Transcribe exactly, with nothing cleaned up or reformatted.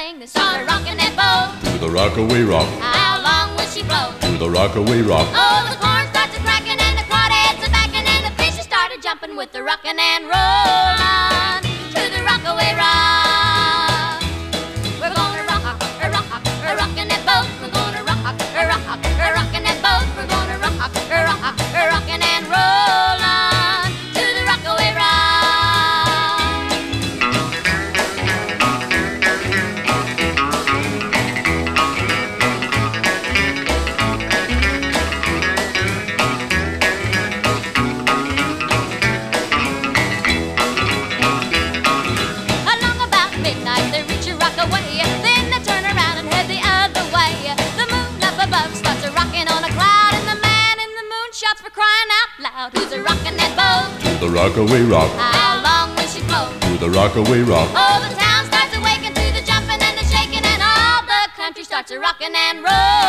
sing the song of rockin' that boat. To the rockaway rock, How long will she float? to the rockaway rock. Oh, the corn starts a-crackin' and the crawdads a-backin' and the fishes started jumping with the rockin' and rollin' to the rockaway rock. We're gonna rock, a rock, a rockin' that boat. We're gonna rock, a rock, a rockin' that boat. We're gonna rock, a rock, a rockin' and rollin' to the rockaway rock. Along about midnight they reach a rockaway, then they turn around and head the other way. The moon up above starts a-rockin' on a cloud, and the man in the moon shouts for crying out loud, who's a-rockin' that boat? To the rockaway rock, How long will she float? to the rockaway rock. Oh, the town starts awaking to the jumping and the shaking, and all the country starts a-rockin' and rollin'.